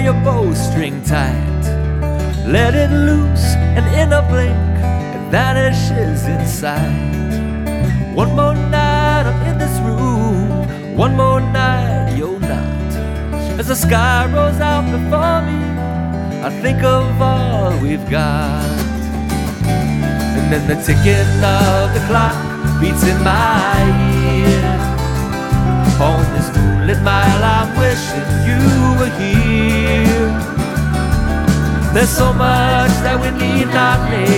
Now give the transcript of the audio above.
your bowstring tight. Let it loose, and in a blink it vanishes inside. One more night I'm in this room, one more night you're not. As the sky rolls out before me, I think of all we've got. And then the ticking of the clock beats in my ear. On this moonlit mile I'm wishing you were here. There's so much that we need not live